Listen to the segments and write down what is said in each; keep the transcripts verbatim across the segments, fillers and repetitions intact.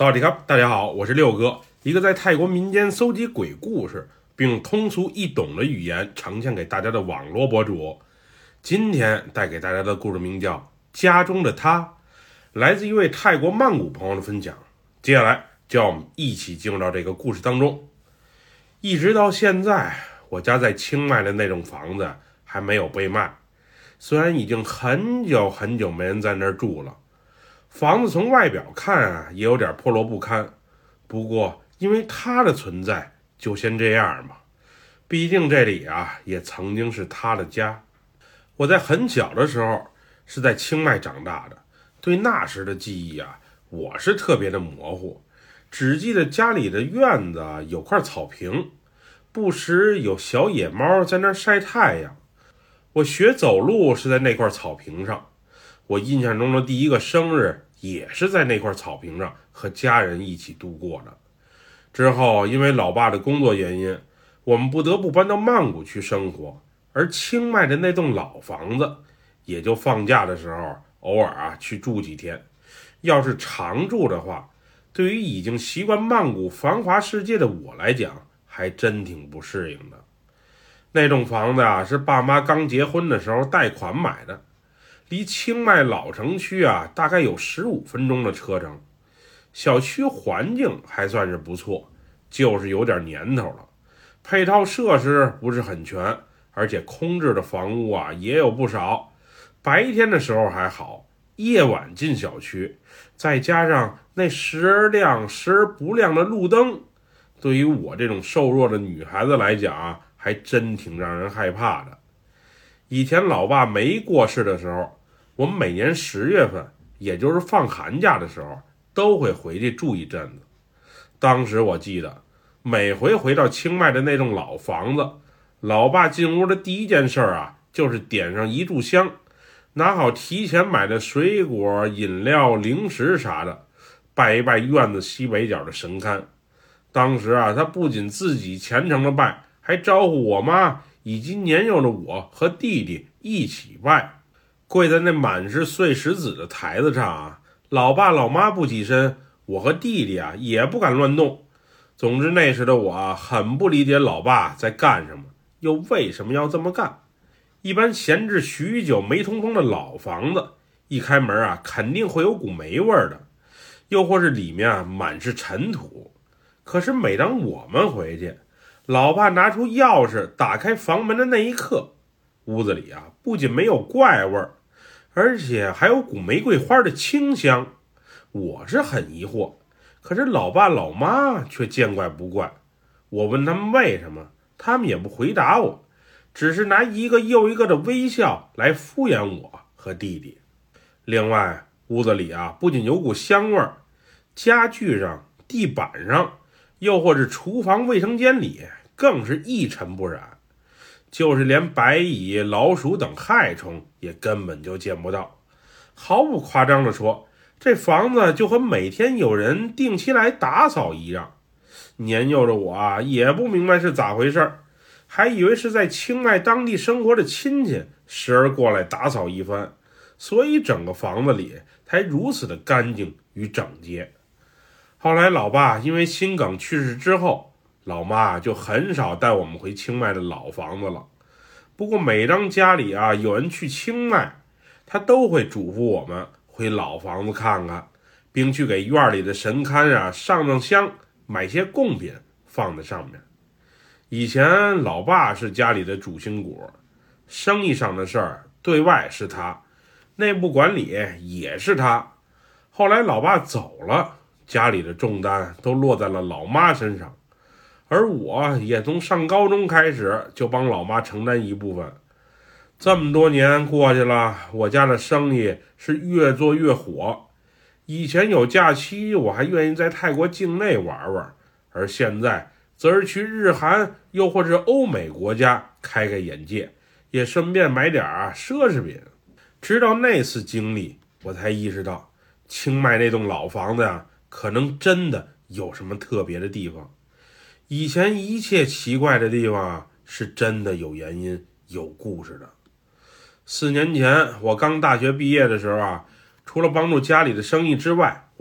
萨瓦迪卡，大家好，我是六哥，一个在泰国民间搜集鬼故事并用通俗易懂的语言呈现给大家的网络博主。今天带给大家的故事名叫《家中的他》，来自一位泰国曼谷朋友的分享。接下来就让我们一起进入到这个故事当中。一直到现在，我家在清迈的那栋房子还没有被卖，虽然已经很久很久没人在那儿住了。房子从外表看啊，也有点破落不堪，不过因为它的存在，就先这样吧。毕竟这里啊，也曾经是他的家。我在很小的时候是在清迈长大的，对那时的记忆啊，我是特别的模糊，只记得家里的院子有块草坪，不时有小野猫在那儿晒太阳。我学走路是在那块草坪上，我印象中的第一个生日也是在那块草坪上和家人一起度过的。之后因为老爸的工作原因，我们不得不搬到曼谷去生活，而清迈的那栋老房子也就放假的时候偶尔啊去住几天。要是常住的话，对于已经习惯曼谷繁华世界的我来讲，还真挺不适应的。那栋房子啊，是爸妈刚结婚的时候贷款买的，离清迈老城区啊大概有十五分钟的车程。小区环境还算是不错，就是有点年头了，配套设施不是很全，而且空置的房屋啊也有不少。白天的时候还好，夜晚进小区，再加上那时而亮时而不亮的路灯，对于我这种瘦弱的女孩子来讲啊，还真挺让人害怕的。以前老爸没过世的时候，我们每年十月份，也就是放寒假的时候，都会回去住一阵子。当时我记得，每回回到清迈的那栋老房子，老爸进屋的第一件事啊，就是点上一炷香，拿好提前买的水果、饮料、零食啥的，拜一拜院子西北角的神龛。当时啊，他不仅自己虔诚的拜，还招呼我妈以及年幼的我和弟弟一起拜。跪在那满是碎石子的台子上啊，老爸老妈不起身，我和弟弟啊也不敢乱动。总之那时的我啊，很不理解老爸在干什么，又为什么要这么干。一般闲置许久霉通风的老房子，一开门啊，肯定会有股霉味的，又或是里面啊满是尘土。可是每当我们回去，老爸拿出钥匙打开房门的那一刻，屋子里啊不仅没有怪味儿，而且还有股玫瑰花的清香。我是很疑惑，可是老爸老妈却见怪不怪。我问他们为什么，他们也不回答我，只是拿一个又一个的微笑来敷衍我和弟弟。另外屋子里啊不仅有股香味儿，家具上、地板上，又或是厨房卫生间里更是一尘不染，就是连白蚁、老鼠等害虫也根本就见不到。毫不夸张地说，这房子就和每天有人定期来打扫一样。年幼的我啊，也不明白是咋回事，还以为是在清迈当地生活的亲戚时而过来打扫一番，所以整个房子里才如此的干净与整洁。后来老爸因为心梗去世之后，老妈就很少带我们回清迈的老房子了。不过每当家里啊有人去清迈，他都会嘱咐我们回老房子看看，并去给院里的神龛啊上上香，买些贡品放在上面。以前老爸是家里的主心骨，生意上的事儿对外是他，内部管理也是他。后来老爸走了，家里的重担都落在了老妈身上，而我也从上高中开始就帮老妈承担一部分。这么多年过去了，我家的生意是越做越火。以前有假期我还愿意在泰国境内玩玩，而现在则是去日韩又或者欧美国家开开眼界，也顺便买点奢侈品。直到那次经历，我才意识到清迈那栋老房子啊，可能真的有什么特别的地方。以前一切奇怪的地方啊，是真的有原因有故事的。四年前我刚大学毕业的时候啊，除了帮助家里的生意之外，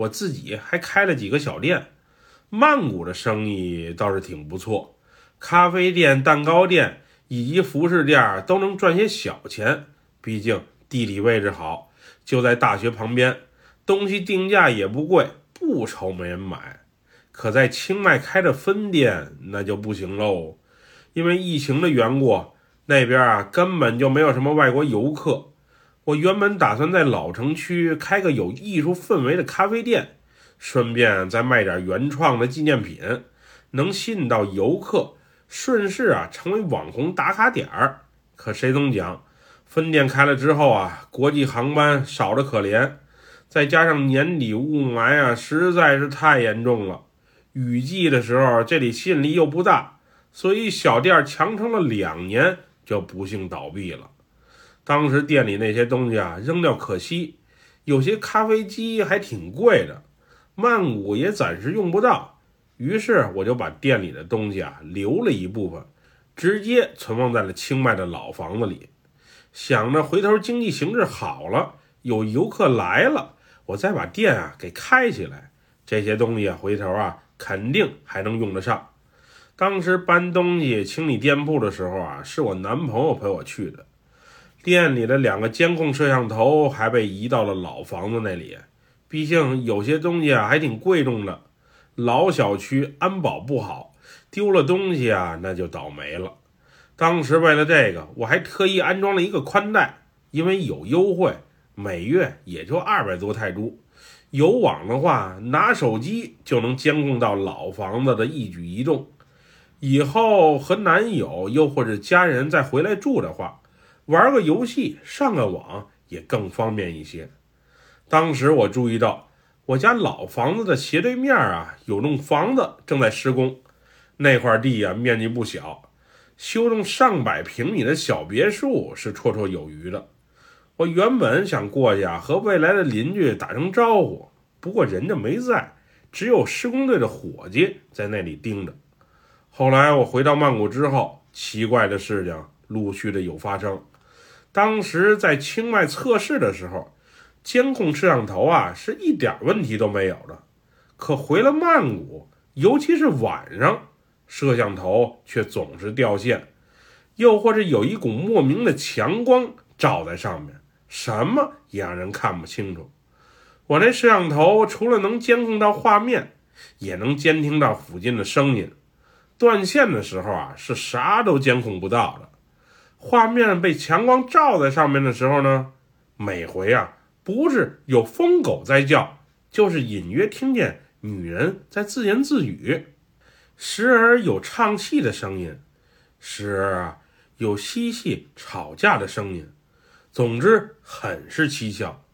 我自己还开了几个小店。曼谷的生意倒是挺不错，咖啡店、蛋糕店以及服饰店都能赚些小钱，毕竟地理位置好，就在大学旁边，东西定价也不贵，不愁没人买。可在清迈开的分店那就不行喽，因为疫情的缘故，那边啊根本就没有什么外国游客。我原本打算在老城区开个有艺术氛围的咖啡店，顺便再卖点原创的纪念品，能吸引到游客，顺势啊成为网红打卡点儿。可谁曾讲，分店开了之后啊，国际航班少得可怜，再加上年底雾霾啊实在是太严重了，雨季的时候这里吸引力又不大，所以小店强撑了两年就不幸倒闭了。当时店里那些东西啊扔掉可惜，有些咖啡机还挺贵的，曼谷也暂时用不到，于是我就把店里的东西啊留了一部分，直接存放在了清迈的老房子里，想着回头经济形势好了，有游客来了，我再把店啊给开起来，这些东西啊回头啊肯定还能用得上。当时搬东西清理店铺的时候啊，是我男朋友陪我去的，店里的两个监控摄像头还被移到了老房子那里，毕竟有些东西啊还挺贵重的，老小区安保不好，丢了东西啊那就倒霉了。当时为了这个，我还特意安装了一个宽带，因为有优惠，每月也就二百多泰铢。有网的话，拿手机就能监控到老房子的一举一动。以后和男友又或者家人再回来住的话，玩个游戏上个网也更方便一些。当时我注意到我家老房子的斜对面啊有栋房子正在施工，那块地啊面积不小，修栋上百平米的小别墅是绰绰有余的。我原本想过去啊和未来的邻居打声招呼，不过人家没在，只有施工队的伙计在那里盯着。后来我回到曼谷之后，奇怪的事情陆续的有发生。当时在清迈测试的时候，监控摄像头啊是一点问题都没有的，可回了曼谷，尤其是晚上，摄像头却总是掉线，又或者有一股莫名的强光照在上面，什么也让人看不清楚。我那摄像头除了能监控到画面，也能监听到附近的声音，断线的时候啊是啥都监控不到的。画面被强光照在上面的时候呢，每回啊不是有疯狗在叫，就是隐约听见女人在自言自语，时而有唱戏的声音，时而啊有嬉戏吵架的声音，总之很是蹊跷。